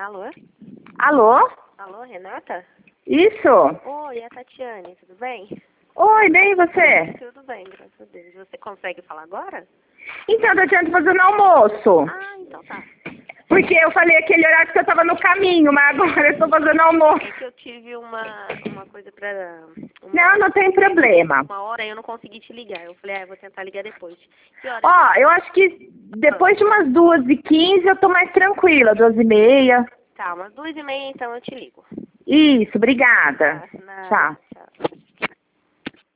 Alô? Alô? Alô, Renata? Isso? Oi, é a Tatiane, tudo bem? Oi, bem, e você? Tudo bem, graças a Deus. Você consegue falar agora? Então, Tatiana, tô fazendo almoço. Ah, então tá. Porque eu falei aquele horário que eu tava no caminho, mas agora eu tô fazendo almoço. É que eu tive uma coisa Não tem problema. uma hora e eu não consegui te ligar. Eu falei, eu vou tentar ligar depois. Que hora? Ó, eu acho que depois de umas 2h15 eu tô mais tranquila, 2h30. Tá, umas 2h30 então eu te ligo. Isso, obrigada. Tá, nada. Tchau. Tchau.